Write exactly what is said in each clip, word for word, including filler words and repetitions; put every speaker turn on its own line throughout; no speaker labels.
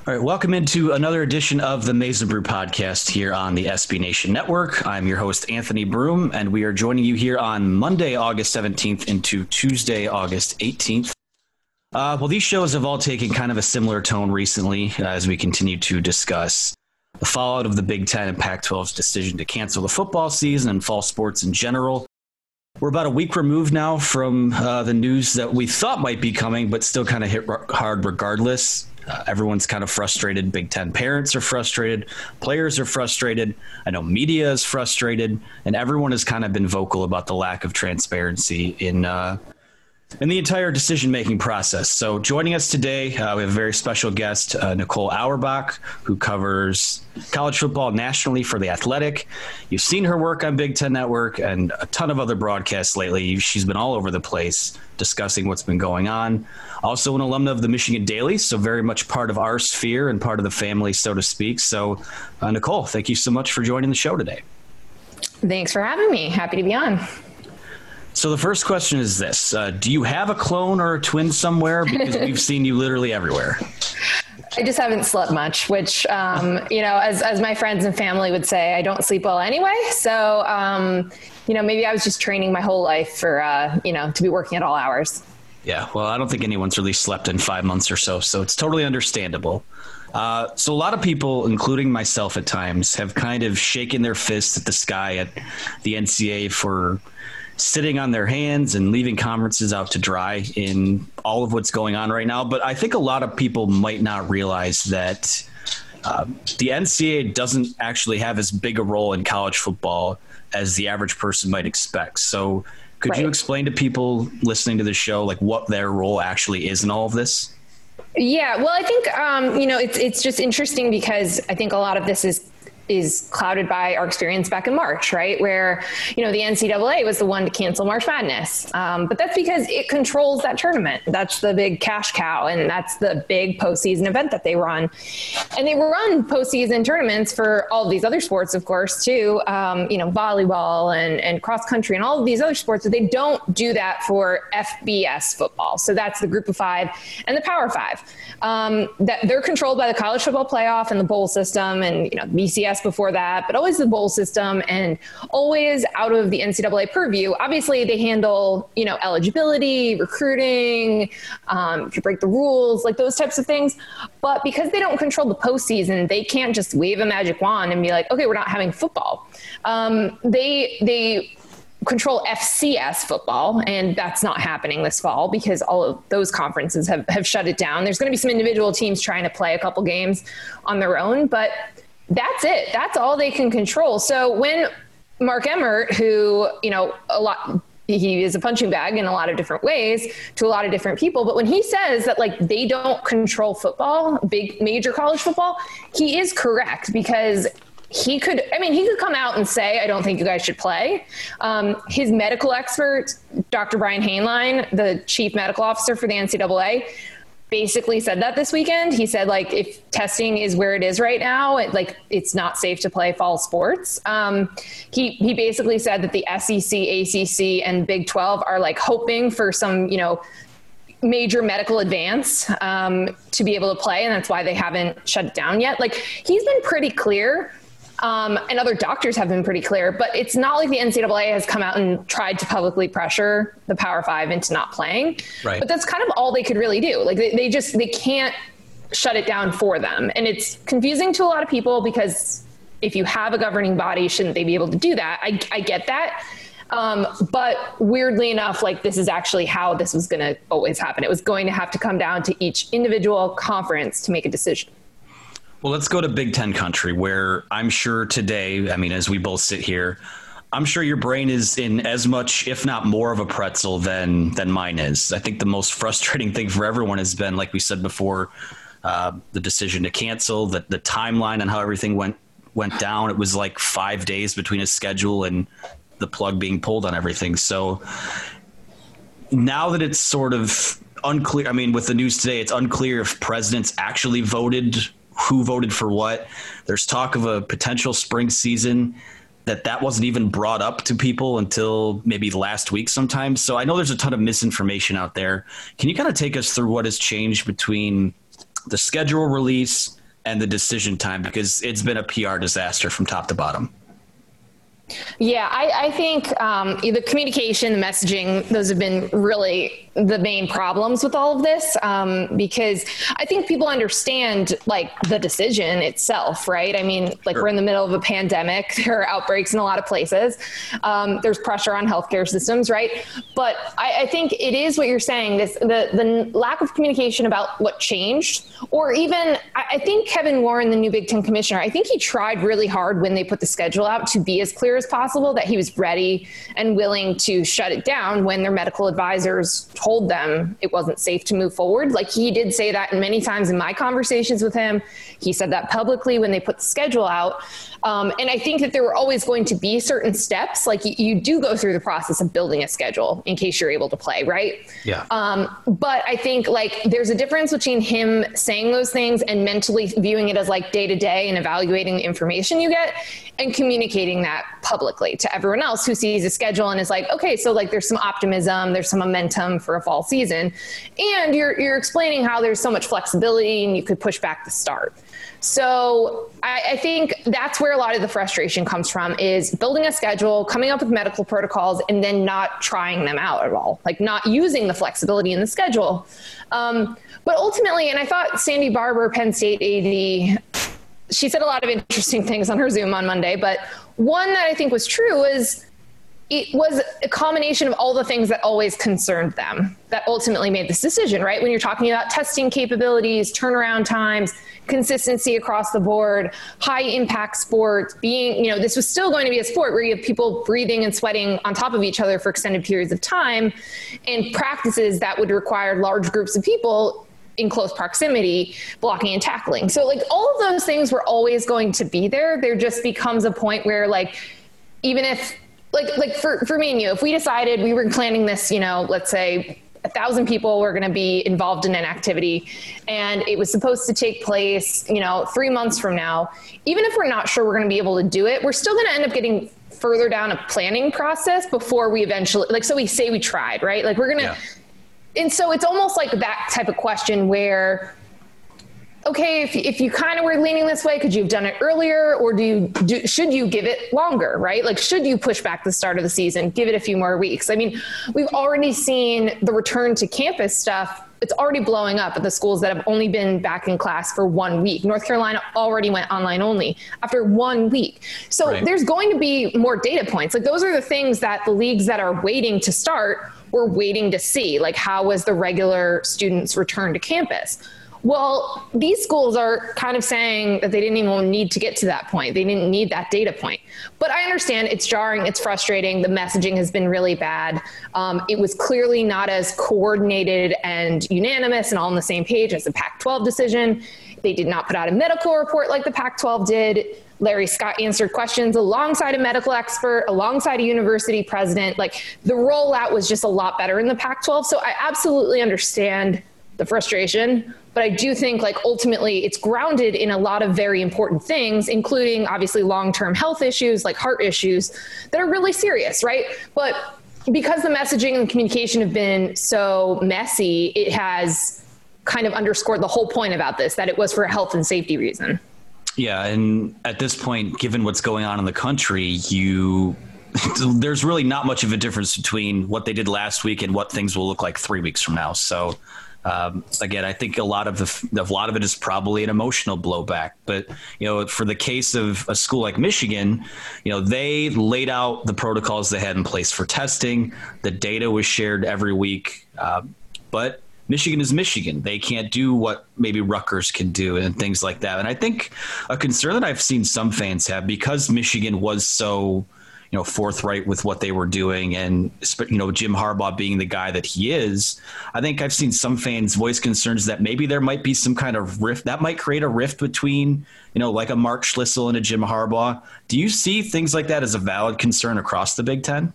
All right, welcome into another edition of the Maize n Brew podcast here on the S B Nation Network. I'm your host, Anthony Broom, and we are joining you here on Monday, August seventeenth into Tuesday, August eighteenth. Uh, well, these shows have all taken kind of a similar tone recently uh, as we continue to discuss the fallout of the Big Ten and Pac twelve's decision to cancel the football season and fall sports in general. We're about a week removed now from uh, the news that we thought might be coming, but still kind of hit r- hard regardless. Uh, everyone's kind of frustrated. Big Ten parents are frustrated. Players are frustrated. I know media is frustrated. And everyone has kind of been vocal about the lack of transparency in uh, in the entire decision-making process. So joining us today, uh, we have a very special guest, uh, Nicole Auerbach, who covers college football nationally for The Athletic. You've seen her work on Big Ten Network and a ton of other broadcasts lately. She's been all over the place discussing what's been going on. Also an alumna of the Michigan Daily, so very much part of our sphere and part of the family, so to speak. So, uh, Nicole, thank you so much for joining the show today.
Thanks for having me. Happy to be on.
So the first question is this. Uh, do you have a clone or a twin somewhere? Because we've seen you literally everywhere.
I just haven't slept much, which, um, you know, as, as my friends and family would say, I don't sleep well anyway. So, um, you know, maybe I was just training my whole life for, uh, you know, to be working at all hours.
Yeah, well, I don't think anyone's really slept in five months or so, so it's totally understandable. Uh, so a lot of people, including myself at times, have kind of shaken their fists at the sky at the N C A A for sitting on their hands and leaving conferences out to dry in all of what's going on right now. But I think a lot of people might not realize that uh, the N C A A doesn't actually have as big a role in college football as the average person might expect. So could right. you explain to people listening to the show, like what their role actually is in all of this?
Yeah, well, I think, um, you know, it's, it's just interesting because I think a lot of this is is clouded by our experience back in March, right? Where, you know, the N C double A was the one to cancel March Madness. Um, but that's because it controls that tournament. That's the big cash cow. And that's the big postseason event that they run. And they run postseason tournaments for all of these other sports, of course, too. Um, you know, volleyball and, and cross country and all of these other sports, but they don't do that for F B S football. So that's the group of five and the power five. Um, that they're controlled by the college football playoff and the bowl system and, you know, B C S before that, but always the bowl system and always out of the N C double A purview. Obviously they handle, you know, eligibility, recruiting, um, if you break the rules, like those types of things. But because they don't control the postseason, they can't just wave a magic wand and be like, okay, we're not having football. Um, they, they, control F C S football, and that's not happening this fall because all of those conferences have, have shut it down. There's going to be some individual teams trying to play a couple games on their own, but that's it. That's all they can control. So when Mark Emmert, who, you know, a lot, he is a punching bag in a lot of different ways to a lot of different people. But when he says that, like, they don't control football, big major college football, he is correct because he could, I mean, he could come out and say, I don't think you guys should play. Um, his medical expert, Doctor Brian Hainline, the chief medical officer for the N C double A, basically said that this weekend. He said, like, if testing is where it is right now, it, like, it's not safe to play fall sports. Um, he, he basically said that the S E C, A C C, and Big twelve are, like, hoping for some, you know, major medical advance um, to be able to play. And that's why they haven't shut it down yet. Like, he's been pretty clear. Um, and other doctors have been pretty clear, but it's not like the N C double A has come out and tried to publicly pressure the Power Five into not playing. Right. But that's kind of all they could really do. Like they, they just, they can't shut it down for them. And it's confusing to a lot of people because if you have a governing body, shouldn't they be able to do that? I, I get that. Um, but weirdly enough, like this is actually how this was going to always happen. It was going to have to come down to each individual conference to make a decision.
Well, let's go to Big Ten country, where I'm sure today, I mean, as we both sit here, I'm sure your brain is in as much, if not more of a pretzel than than mine is. I think the most frustrating thing for everyone has been, like we said before, uh, the decision to cancel, the, the timeline on how everything went went down. It was like five days between a schedule and the plug being pulled on everything. So now that it's sort of unclear, I mean, with the news today, it's unclear if presidents actually voted, who voted for what. There's talk of a potential spring season that that wasn't even brought up to people until maybe last week sometime. So I know there's a ton of misinformation out there. Can you kind of take us through what has changed between the schedule release, and the decision time, because it's been a P R disaster from top to bottom.
Yeah, I, I think um, the communication, the messaging, those have been really the main problems with all of this, um, because I think people understand like the decision itself, right? I mean, like sure. We're in the middle of a pandemic. There are outbreaks in a lot of places. Um, there's pressure on healthcare systems, right? But I, I think it is what you're saying, this the, the lack of communication about what changed, or even I, I think Kevin Warren, the new Big Ten commissioner, I think he tried really hard when they put the schedule out to be as clear as possible that he was ready and willing to shut it down when their medical advisors told them it wasn't safe to move forward. Like he did say that many times in my conversations with him. He said that publicly when they put the schedule out. Um, and I think that there were always going to be certain steps, like you, you do go through the process of building a schedule in case you're able to play, right?
Yeah.
Um, but I think like there's a difference between him saying those things and mentally viewing it as like day to day and evaluating the information you get and communicating that publicly to everyone else who sees a schedule and is like, okay, so like there's some optimism, there's some momentum for a fall season. And you're, you're explaining how there's so much flexibility and you could push back the start. So I, I think that's where a lot of the frustration comes from, is building a schedule, coming up with medical protocols, and then not trying them out at all, like not using the flexibility in the schedule. Um, but ultimately, and I thought Sandy Barber, Penn State A D, she said a lot of interesting things on her Zoom on Monday, but one that I think was true was it was a combination of all the things that always concerned them that ultimately made this decision, right? When you're talking about testing capabilities, turnaround times, consistency across the board, high impact sports, being, you know, this was still going to be a sport where you have people breathing and sweating on top of each other for extended periods of time, and practices that would require large groups of people in close proximity, blocking and tackling. So like all of those things were always going to be there. There just becomes a point where like, even if like, like for, for me and you, if we decided we were planning this, you know, let's say a thousand people were going to be involved in an activity and it was supposed to take place, you know, three months from now, even if we're not sure we're going to be able to do it, we're still going to end up getting further down a planning process before we eventually, like, so we say we tried, right? Like we're going to, yeah. And so it's almost like that type of question where, okay, if, if you kind of were leaning this way, could you have done it earlier, or do you do, should you give it longer, right? Like, should you push back the start of the season, give it a few more weeks? I mean, we've already seen the return to campus stuff. It's already blowing up at the schools that have only been back in class for one week. North Carolina already went online only after one week. So right. There's going to be more data points. Like those are the things that the leagues that are waiting to start were waiting to see, like how was the regular students' return to campus? Well, these schools are kind of saying that they didn't even need to get to that point. They didn't need that data point. But I understand it's jarring, it's frustrating. The messaging has been really bad. Um, it was clearly not as coordinated and unanimous and all on the same page as the Pac twelve decision. They did not put out a medical report like the Pac twelve did. Larry Scott answered questions alongside a medical expert, alongside a university president. Like the rollout was just a lot better in the Pac twelve. So I absolutely understand the frustration, but I do think like ultimately it's grounded in a lot of very important things, including obviously long-term health issues like heart issues that are really serious, right? But because the messaging and communication have been so messy, it has kind of underscored the whole point about this, that it was for a health and safety reason.
Yeah. And at this point, given what's going on in the country, you there's really not much of a difference between what they did last week and what things will look like three weeks from now. So Um, again, I think a lot of the, a lot of it is probably an emotional blowback, but, you know, for the case of a school like Michigan, you know, they laid out the protocols they had in place for testing. The data was shared every week. Uh, but Michigan is Michigan. They can't do what maybe Rutgers can do and things like that. And I think a concern that I've seen some fans have, because Michigan was so, you know, forthright with what they were doing, and, you know, Jim Harbaugh being the guy that he is, I think I've seen some fans voice concerns that maybe there might be some kind of rift that might create a rift between, you know, like a Mark Schlissel and a Jim Harbaugh. Do you see things like that as a valid concern across the Big Ten?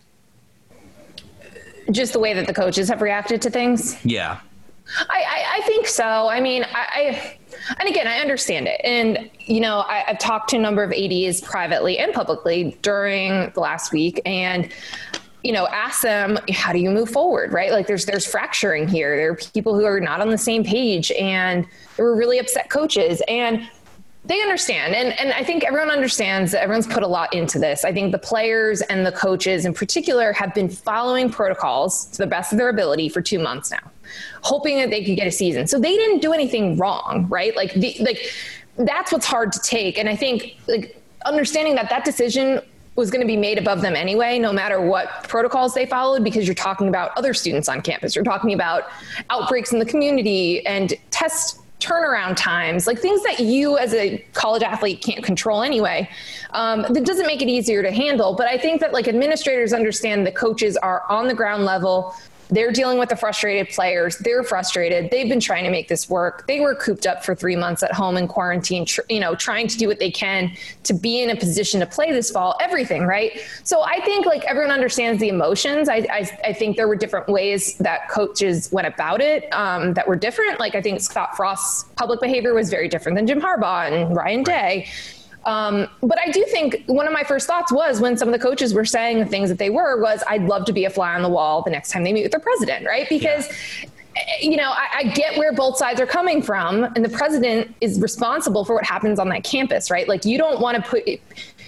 Just the way that the coaches have reacted to things?
Yeah.
I, I, I think so. I mean, I, I, and again, I understand it. And, you know, I, I've talked to a number of A Ds privately and publicly during the last week. And you know, ask them, how do you move forward, right? Like there's, there's fracturing here. There are people who are not on the same page, and there were really upset coaches, and they understand. And, and I think everyone understands that everyone's put a lot into this. I think the players and the coaches in particular have been following protocols to the best of their ability for two months now, hoping that they could get a season. So they didn't do anything wrong, right? Like the, like that's what's hard to take. And I think like understanding that that decision was going to be made above them anyway, no matter what protocols they followed, because you're talking about other students on campus. You're talking about outbreaks in the community and test turnaround times, like things that you as a college athlete can't control anyway. Um, that doesn't make it easier to handle. But I think that like administrators understand that coaches are on the ground level. They're dealing with the frustrated players. They're frustrated. They've been trying to make this work. They were cooped up for three months at home in quarantine, tr- you know, trying to do what they can to be in a position to play this fall, everything, right? So I think like everyone understands the emotions. I, I, I think there were different ways that coaches went about it um, that were different. Like I think Scott Frost's public behavior was very different than Jim Harbaugh and Ryan Day. Um, but I do think one of my first thoughts was when some of the coaches were saying the things that they were was I'd love to be a fly on the wall the next time they meet with their president, right? Because, yeah. you know, I, I get where both sides are coming from, and the president is responsible for what happens on that campus, right? Like you don't want to put, you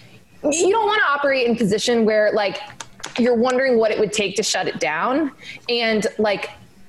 don't want to operate in a position where like you're wondering what it would take to shut it down. And like,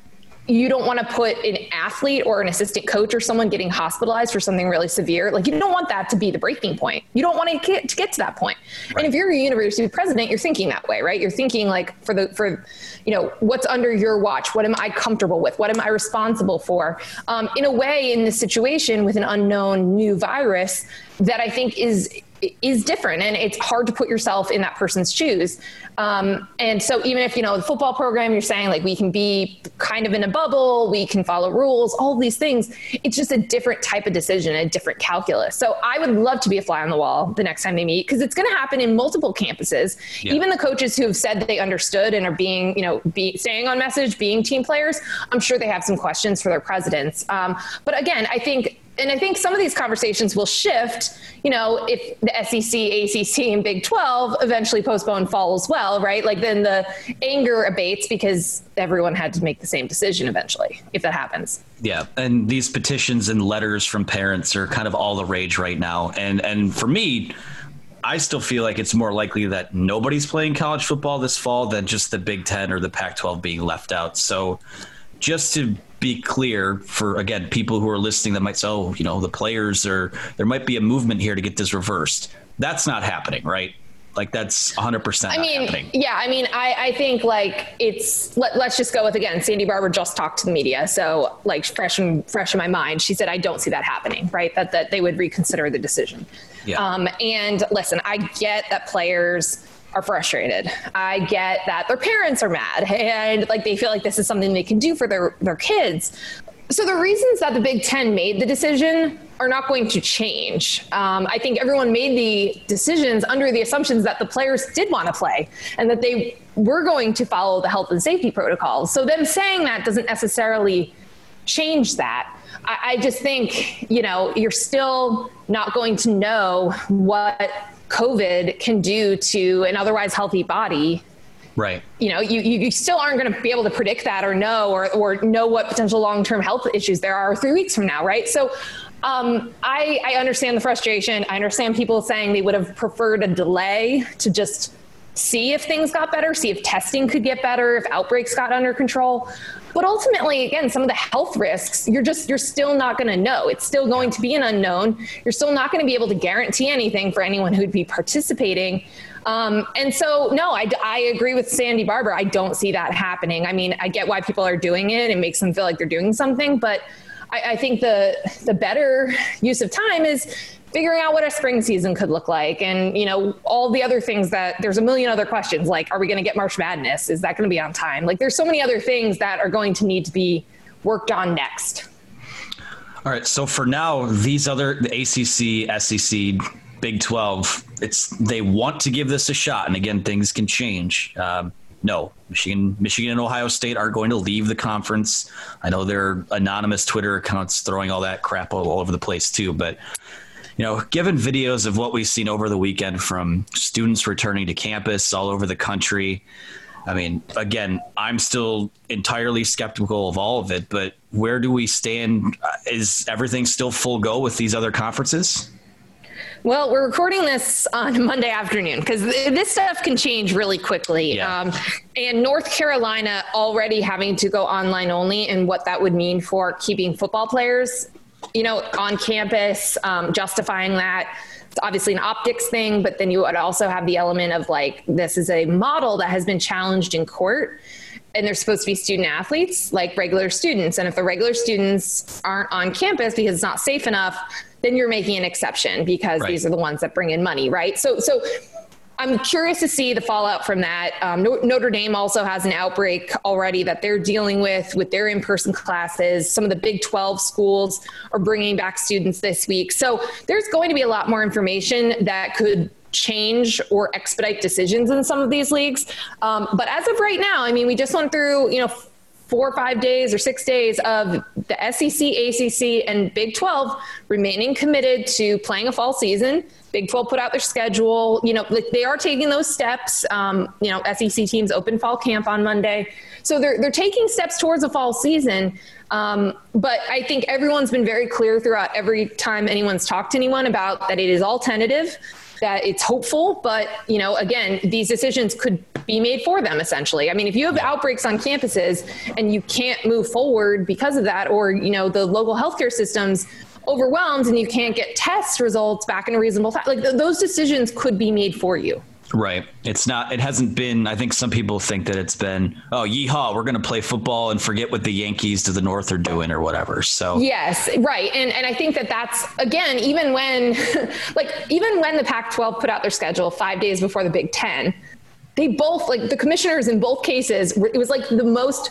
you don't want to put an athlete or an assistant coach or someone getting hospitalized for something really severe. Like you don't want that to be the breaking point. You don't want to get to, get to that point. Right. And if you're a university president, you're thinking that way, right? You're thinking like for the, for, you know, what's under your watch? What am I comfortable with? What am I responsible for? Um, in a way, in this situation with an unknown new virus that I think is, is different, and it's hard to put yourself in that person's shoes. Um, and so even if, you know, the football program, you're saying like, we can be kind of in a bubble, we can follow rules, all of these things, it's just a different type of decision, a different calculus. So I would love to be a fly on the wall the next time they meet, because it's going to happen in multiple campuses. Yeah. Even the coaches who have said that they understood and are being, you know, be staying on message, being team players, I'm sure they have some questions for their presidents. Um, but again, I think And I think some of these conversations will shift, you know, if the S E C, A C C, and Big twelve eventually postpone fall as well, right? Like then the anger abates because everyone had to make the same decision eventually, if that happens.
Yeah, and these petitions and letters from parents are kind of all the rage right now. And and for me, I still feel like it's more likely that nobody's playing college football this fall than just the Big Ten or the Pac twelve being left out. So just to be clear for, again, people who are listening that might say, oh, you know, the players are, there might be a movement here to get this reversed. That's not happening, right? Like that's one hundred percent
I
not
mean,
happening.
Yeah, I mean, I, I think like it's, let, let's just go with, again, Sandy Barbour just talked to the media. So like fresh in, fresh in my mind, she said, I don't see that happening, right? That, that they would reconsider the decision. Yeah. Um, and listen, I get that players are frustrated. I get that their parents are mad and like they feel like this is something they can do for their, their kids. So the reasons that the Big Ten made the decision are not going to change. Um, I think everyone made the decisions under the assumptions that the players did want to play and that they were going to follow the health and safety protocols. So them saying that doesn't necessarily change that. I, I just think, you know, you're still not going to know what COVID can do to an otherwise healthy body.
Right.
You know, you, you still aren't going to be able to predict that or know, or, or know what potential long-term health issues there are three weeks from now. Right. So um, I, I understand the frustration. I understand people saying they would have preferred a delay to just see if things got better, see if testing could get better, if outbreaks got under control. But ultimately, again, some of the health risks, you're just, you're still not going to know. It's still going to be an unknown. You're still not going to be able to guarantee anything for anyone who'd be participating. Um, and so, no, I, I agree with Sandy Barbour. I don't see that happening. I mean, I get why people are doing it. It makes them feel like they're doing something. But I, I think the the better use of time is figuring out what a spring season could look like. And, you know, all the other things that there's a million other questions, like, are we going to get March Madness? Is that going to be on time? Like, there's so many other things that are going to need to be worked on next.
All right. So for now, these other, the A C C, S E C, Big twelve, it's, they want to give this a shot. And again, things can change. Um, no, Michigan, Michigan and Ohio State aren't going to leave the conference. I know there are anonymous Twitter accounts throwing all that crap all, all over the place too, but you know, given videos of what we've seen over the weekend from students returning to campus all over the country, I mean, again, I'm still entirely skeptical of all of it, but where do we stand? Is everything still full go with these other conferences?
Well, we're recording this on Monday afternoon because this stuff can change really quickly.
Yeah.
Um, and North Carolina already having to go online only, and what that would mean for keeping football players, you know, on campus, um, justifying that. It's obviously an optics thing, but then you would also have the element of like, this is a model that has been challenged in court, and they're supposed to be student athletes like regular students. And if the regular students aren't on campus because it's not safe enough, then you're making an exception because right. these are the ones that bring in money, right? So, so I'm curious to see the fallout from that. Um, Notre Dame also has an outbreak already that they're dealing with with their in-person classes. Some of the Big twelve schools are bringing back students this week. So there's going to be a lot more information that could change or expedite decisions in some of these leagues. Um, but as of right now, I mean, we just went through, you know, four or five days or six days of the S E C, A C C, and Big twelve remaining committed to playing a fall season. Big twelve put out their schedule. You know, like they are taking those steps. Um, you know, S E C teams open fall camp on Monday. So they're, they're taking steps towards a fall season. Um, but I think everyone's been very clear throughout every time anyone's talked to anyone about that it is all tentative, that it's hopeful, but, you know, again, these decisions could be made for them, essentially. I mean, if you have outbreaks on campuses and you can't move forward because of that, or, you know, the local healthcare system's overwhelmed and you can't get test results back in a reasonable time, like th- those decisions could be made for you.
Right. It's not, it hasn't been, I think some people think that it's been, oh, yeehaw, we're going to play football and forget what the Yankees to the north are doing or whatever. So
yes, right. And and I think that that's, again, even when, like, even when the Pac twelve put out their schedule five days before the Big Ten, they both, like the commissioners in both cases, it was like the most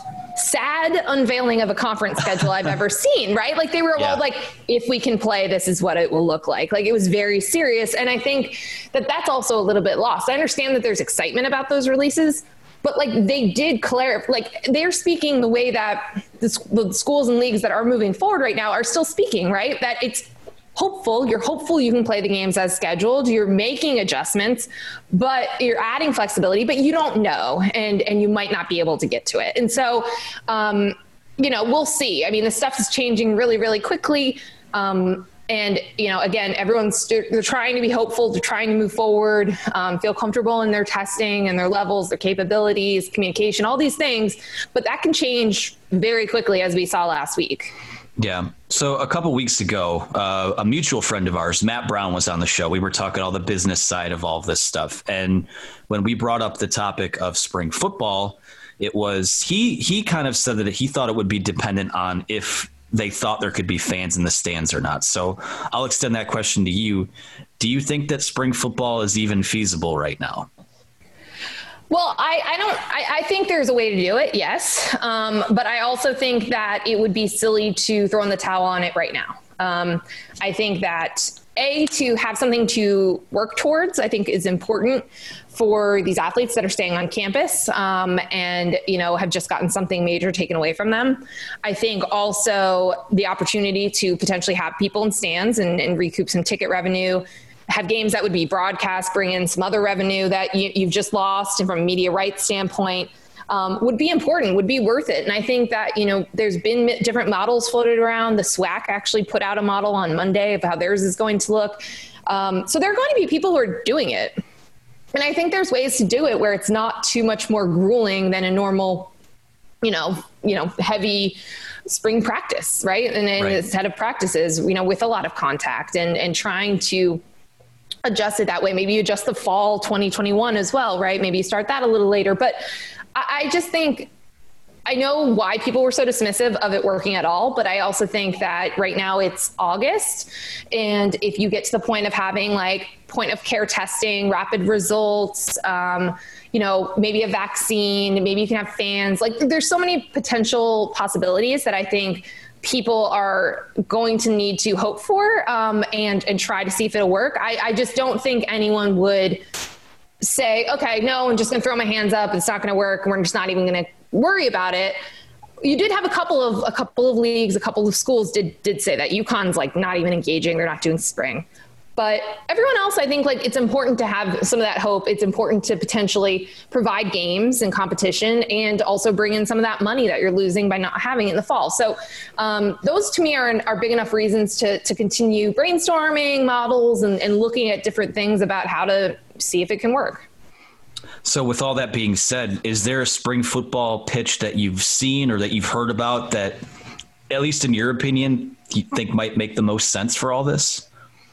sad unveiling of a conference schedule I've ever seen, right? Like they were yeah. all like, if we can play, this is what it will look like. Like it was very serious. And I think that that's also a little bit lost. I understand that there's excitement about those releases, but like they did clarify, like they're speaking the way that the, the schools and leagues that are moving forward right now are still speaking, right? That it's hopeful, you're hopeful you can play the games as scheduled, you're making adjustments, but you're adding flexibility, but you don't know, and and you might not be able to get to it. And so, um, you know, we'll see. I mean, the stuff is changing really, really quickly. Um, and, you know, again, everyone's, they're trying to be hopeful, they're trying to move forward, um, feel comfortable in their testing and their levels, their capabilities, communication, all these things, but that can change very quickly, as we saw last week.
Yeah. So a couple weeks ago, uh, a mutual friend of ours, Matt Brown, was on the show. We were talking all the business side of all of this stuff. And when we brought up the topic of spring football, it was he he kind of said that he thought it would be dependent on if they thought there could be fans in the stands or not. So I'll extend that question to you. Do you think that spring football is even feasible right now?
Well, I, I don't, I, I think there's a way to do it. Yes. Um, but I also think that it would be silly to throw in the towel on it right now. Um, I think that A, to have something to work towards, I think is important for these athletes that are staying on campus, um, and, you know, have just gotten something major taken away from them. I think also the opportunity to potentially have people in stands and, and recoup some ticket revenue, have games that would be broadcast, bring in some other revenue that you, you've just lost, and from a media rights standpoint, um, would be important, would be worth it. And I think that, you know, there's been different models floated around. The SWAC actually put out a model on Monday of how theirs is going to look. Um, so there are going to be people who are doing it. And I think there's ways to do it where it's not too much more grueling than a normal, you know, you know, heavy spring practice, right? And then right. a set of practices, you know, with a lot of contact, and, and trying to adjust it that way. Maybe you adjust the fall twenty twenty-one as well, right? Maybe you start that a little later. But I, I just think, I know why people were so dismissive of it working at all, but I also think that right now it's August. And if you get to the point of having like point of care testing, rapid results, um, you know, maybe a vaccine, maybe you can have fans, like there's so many potential possibilities that I think people are going to need to hope for, um, and, and try to see if it'll work. I, I just don't think anyone would say, okay, no, I'm just going to throw my hands up. It's not going to work. And we're just not even going to worry about it. You did have a couple of, a couple of leagues, a couple of schools did, did say that UConn's like not even engaging. They're not doing spring. But everyone else, I think, like, it's important to have some of that hope. It's important to potentially provide games and competition and also bring in some of that money that you're losing by not having it in the fall. So um, those to me are, are big enough reasons to, to continue brainstorming models and, and looking at different things about how to see if it can work.
So with all that being said, is there a spring football pitch that you've seen or that you've heard about that, at least in your opinion, you think might make the most sense for all this?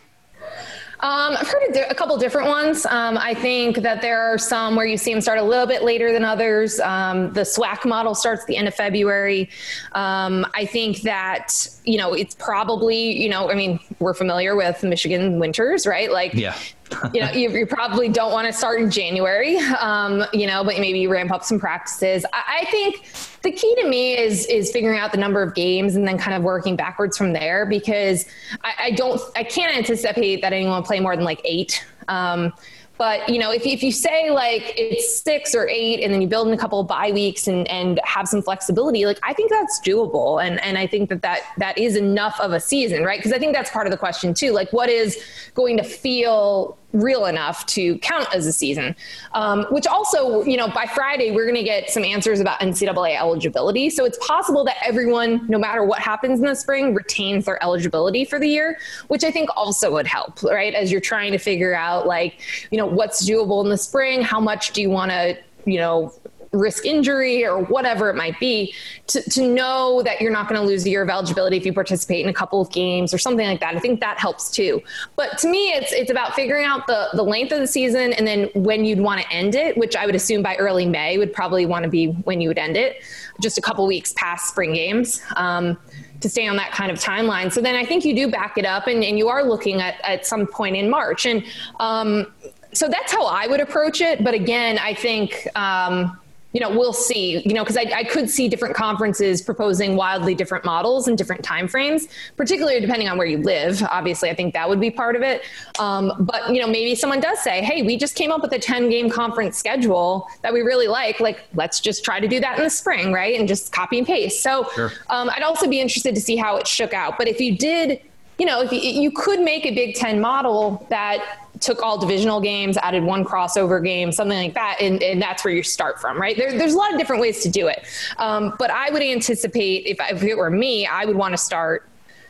Um, I've heard a, di- a couple different ones. Um, I think that there are some where you see them start a little bit later than others. Um, the SWAC model starts at the end of February. Um, I think that, you know, it's probably, you know, I mean, we're familiar with Michigan winters, right? Like,
yeah.
you know, you, you probably don't want to start in January, um, you know, but maybe you ramp up some practices. I, I think the key to me is is figuring out the number of games and then kind of working backwards from there, because I, I don't, I can't anticipate that anyone will play more than like eight. Um, But, you know, if, if you say like it's six or eight and then you build in a couple of bye weeks and, and have some flexibility, like I think that's doable. And, and I think that, that that is enough of a season, right? Because I think that's part of the question too. Like, what is going to feel real enough to count as a season? Um, which also, you know, by Friday, we're going to get some answers about N C double A eligibility. So it's possible that everyone, no matter what happens in the spring, retains their eligibility for the year, which I think also would help, right? As you're trying to figure out, like, you know, what's doable in the spring, how much do you want to, you know, risk injury or whatever it might be, to, to know that you're not going to lose a year of eligibility if you participate in a couple of games or something like that. I think that helps too. But to me, it's it's about figuring out the, the length of the season and then when you'd want to end it, which I would assume by early May would probably want to be when you would end it, just a couple weeks past spring games. Um, to stay on that kind of timeline. So then I think you do back it up and, and you are looking at, at some point in March. And um, so that's how I would approach it. But again, I think, um, you know, we'll see, you know, because I, I could see different conferences proposing wildly different models and different timeframes, particularly depending on where you live. Obviously, I think that would be part of it. Um, but, you know, maybe someone does say, hey, we just came up with a ten game conference schedule that we really like. Like, let's just try to do that in the spring, right? And just copy and paste. So sure. um, I'd also be interested to see how it shook out. But if you did, you know, if you, you could make a Big Ten model that took all divisional games, added one crossover game, something like that, and, and that's where you start from, right? There, there's a lot of different ways to do it. Um, but I would anticipate, if, if it were me, I would want to start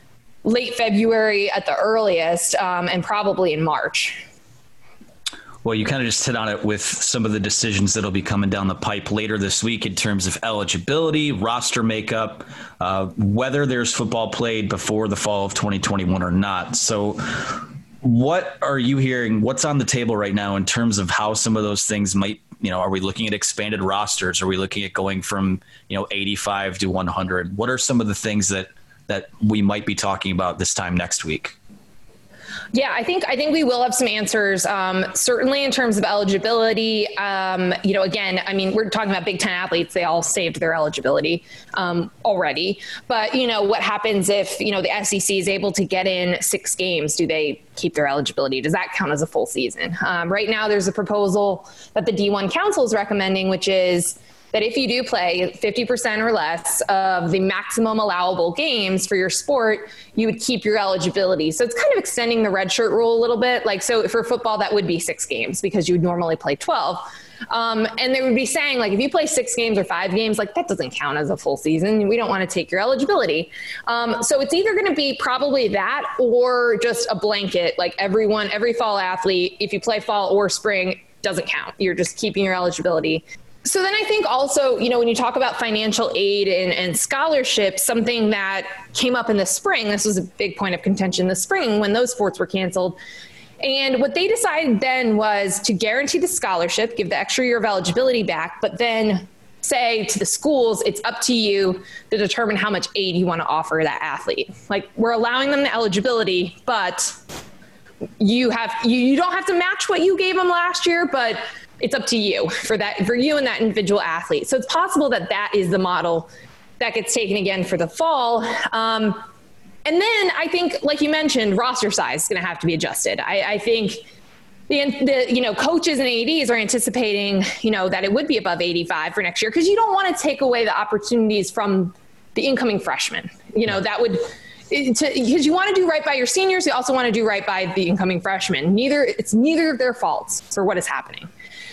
late February at the earliest, um, and probably in March.
Well, you kind of just hit on it with some of the decisions that'll be coming down the pipe later this week in terms of eligibility, roster makeup, uh, whether there's football played before the fall of twenty twenty-one or not. So what are you hearing? What's on the table right now in terms of how some of those things might, you know, are we looking at expanded rosters? Are we looking at going from, you know, eighty-five to one hundred? What are some of the things that, that we might be talking about this time next week?
Yeah, I think I think we will have some answers, um, certainly in terms of eligibility. Um, you know, again, I mean, we're talking about Big Ten athletes. They all saved their eligibility um, already. But, you know, what happens if, you know, the S E C is able to get in six games? Do they keep their eligibility? Does that count as a full season? Um, right now, there's a proposal that the D one Council is recommending, which is that if you do play fifty percent or less of the maximum allowable games for your sport, you would keep your eligibility. So it's kind of extending the redshirt rule a little bit. Like, so for football, that would be six games because you would normally play twelve. Um, and they would be saying, like, if you play six games or five games, like, that doesn't count as a full season. We don't want to take your eligibility. Um, so it's either going to be probably that or just a blanket, like everyone, every fall athlete, if you play fall or spring, doesn't count. You're just keeping your eligibility. So then I think also, you know, when you talk about financial aid and, and scholarships, something that came up in the spring, this was a big point of contention this spring when those sports were canceled. And what they decided then was to guarantee the scholarship, give the extra year of eligibility back, but then say to the schools, it's up to you to determine how much aid you want to offer that athlete. Like, we're allowing them the eligibility, but you have, you, you don't have to match what you gave them last year, but it's up to you for that, for you and that individual athlete. So it's possible that that is the model that gets taken again for the fall. Um, and then I think, like you mentioned, roster size is going to have to be adjusted. I, I think the, the, you know, coaches and A Ds are anticipating, you know, that it would be above eighty-five for next year, because you don't want to take away the opportunities from the incoming freshmen. You know, that would, because you want to do right by your seniors. You also want to do right by the incoming freshmen. Neither, it's neither of their faults for what is happening.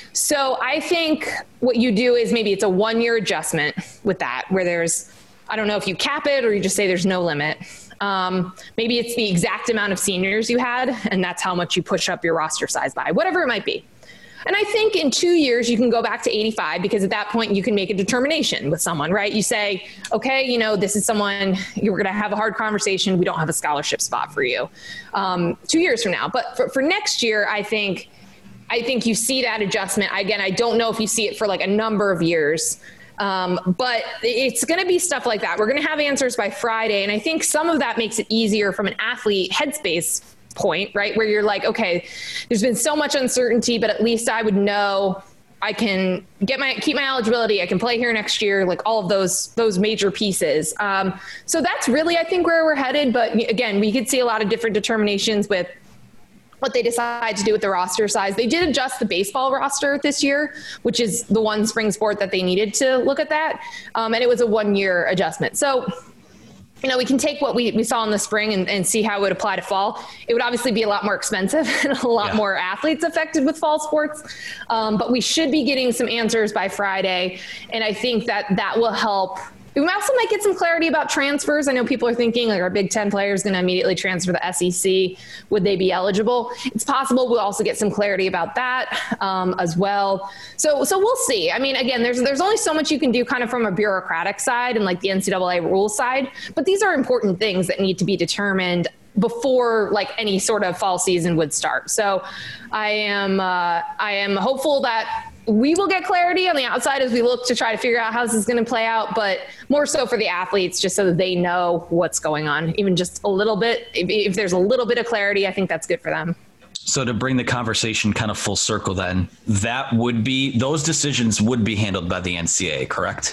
So I think what you do is maybe it's a one year adjustment with that, where there's, I don't know if you cap it or you just say there's no limit. Um, maybe it's the exact amount of seniors you had, and that's how much you push up your roster size by, whatever it might be. And I think in two years, you can go back to eighty-five, because at that point you can make a determination with someone, right? You say, okay, you know, this is someone you're going to have a hard conversation. We don't have a scholarship spot for you um, two years from now. But for, for next year, I think, I think you see that adjustment. Again, I don't know if you see it for like a number of years, um, but it's going to be stuff like that. We're going to have answers by Friday. And I think some of that makes it easier from an athlete headspace point, right? Where you're like, okay, there's been so much uncertainty, but at least I would know I can get my, keep my eligibility. I can play here next year, like all of those, those major pieces. Um, so that's really, I think, where we're headed. But again, we could see a lot of different determinations with what they decide to do with the roster size. They did adjust the baseball roster this year, which is the one spring sport that they needed to look at that. Um, and it was a one year adjustment. So, you know, we can take what we, we saw in the spring and, and see how it would apply to fall. It would obviously be a lot more expensive and a lot yeah. more athletes affected with fall sports. Um, but we should be getting some answers by Friday. And I think that that will help. We also might get some clarity about transfers. I know people are thinking, like, our Big Ten players going to immediately transfer to the S E C. Would they be eligible? It's possible we'll also get some clarity about that um, as well. So, so we'll see. I mean, again, there's there's only so much you can do kind of from a bureaucratic side and like the N C double A rules side. But these are important things that need to be determined before like any sort of fall season would start. So, I am uh, I am hopeful that we will get clarity on the outside as we look to try to figure out how this is going to play out, but more so for the athletes, just so that they know what's going on, even just a little bit. If, if there's a little bit of clarity, I think that's good for them.
So to bring the conversation kind of full circle, then that would be, those decisions would be handled by the N C double A, correct?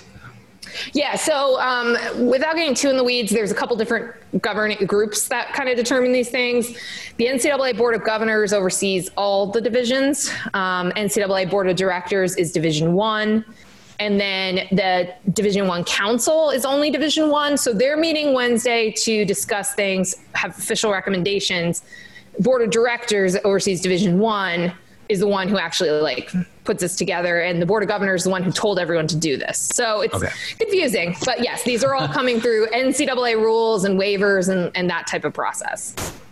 Yeah. So um, without getting too in the weeds, there's a couple different governing groups that kind of determine these things. The N C double A Board of Governors oversees all the divisions. Um, N C double A Board of Directors is Division One. And then the Division One Council is only Division One. So they're meeting Wednesday to discuss things, have official recommendations. Board of Directors oversees Division One is the one who actually like puts this together, and the Board of Governors is the one who told everyone to do this. So it's okay. confusing, but yes, these are all coming through N C double A rules and waivers and, and that type of process.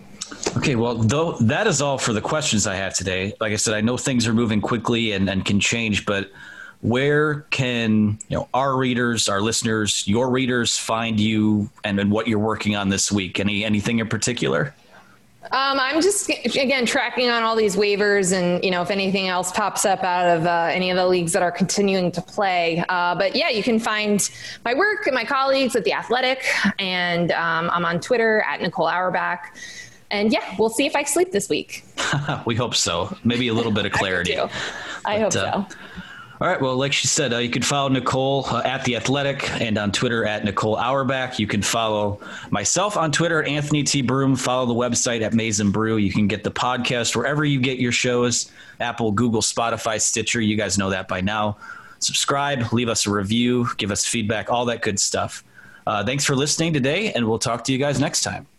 Okay, well, though that is all for the questions I have today. Like I said, I know things are moving quickly and, and can change, but where can you know our readers, our listeners, your readers find you and, and what you're working on this week? Any anything in particular?
Um, I'm just, again, tracking on all these waivers and, you know, if anything else pops up out of uh, any of the leagues that are continuing to play. Uh, but yeah, you can find my work and my colleagues at The Athletic, and um, I'm on Twitter at Nicole Auerbach. And yeah, we'll see if I sleep this week.
We hope so. Maybe a little bit of clarity.
I, I hope
uh,
so.
All right. Well, like she said, uh, you can follow Nicole uh, at The Athletic and on Twitter at Nicole Auerbach. You can follow myself on Twitter at Anthony T. Broom. Follow the website at Maize and Brew. You can get the podcast wherever you get your shows, Apple, Google, Spotify, Stitcher. You guys know that by now. Subscribe, leave us a review, give us feedback, all that good stuff. Uh, thanks for listening today, and we'll talk to you guys next time.